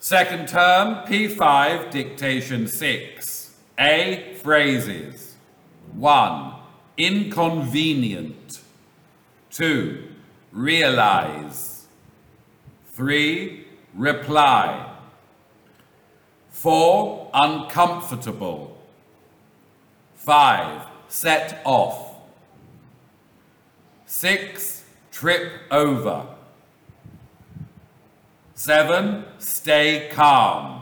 Second term, P5, dictation 6. A. Phrases. 1. Inconvenient. 2. Realize. 3. Reply. 4. Uncomfortable. 5. Set off. 6. Trip over. 7. Stay calm.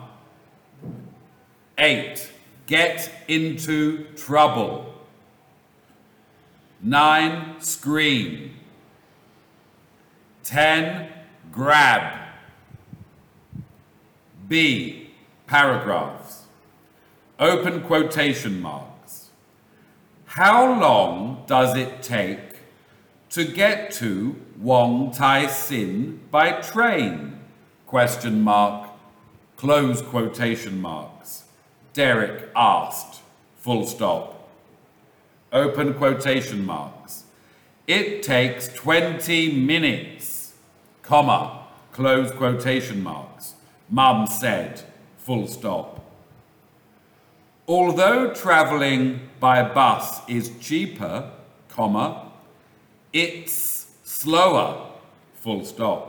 8. Get into trouble. 9. Scream. 10. Grab. B. Paragraphs. Open quotation marks. How long does it take to get to Wong Tai Sin by train? Question mark. Close quotation marks. Derek asked. Full stop. Open quotation marks. It takes 20 minutes, comma, close quotation marks. Mum said, full stop. Although travelling by bus is cheaper, comma, it's slower, full stop.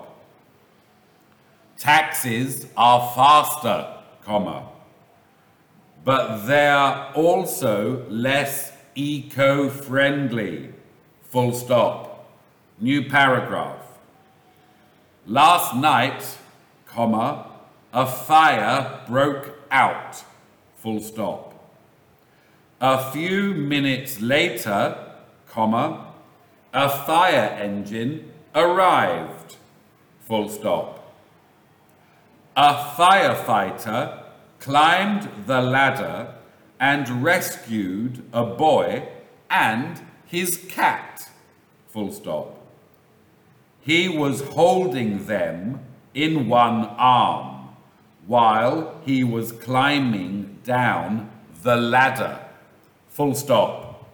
Taxis are faster, comma, but they're also less eco-friendly, full stop. New paragraph. Last night, comma, a fire broke out, full stop. A few minutes later, comma, a fire engine arrived, full stop. A firefighter climbed the ladder and rescued a boy and his cat, full stop. He was holding them in one arm while he was climbing down the ladder, full stop.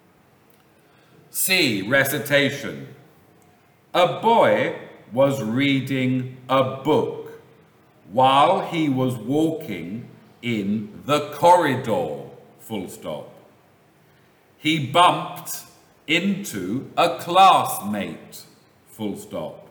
C. Recitation. A boy was reading a book while he was walking in the corridor, full stop. He bumped into a classmate, full stop.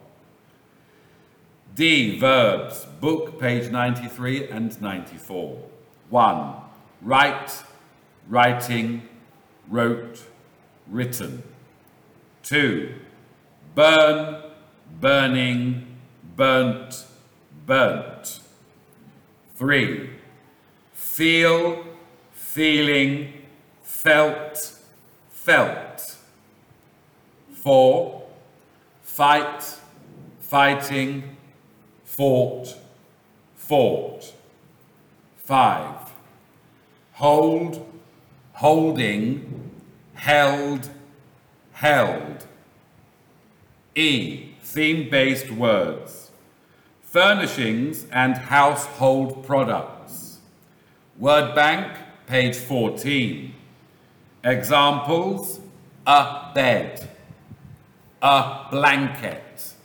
D. Verbs, book, page 93 and 94. 1. Write, writing, wrote, written. 2. Burn, burning, burnt, burnt. 3. Feel, feeling, felt, felt. 4. Fight, fighting, fought, fought. 5. Hold, holding, held, held. E. Theme-based words. Furnishings and household products. Word bank, page 14. Examples: a bed, a blanket,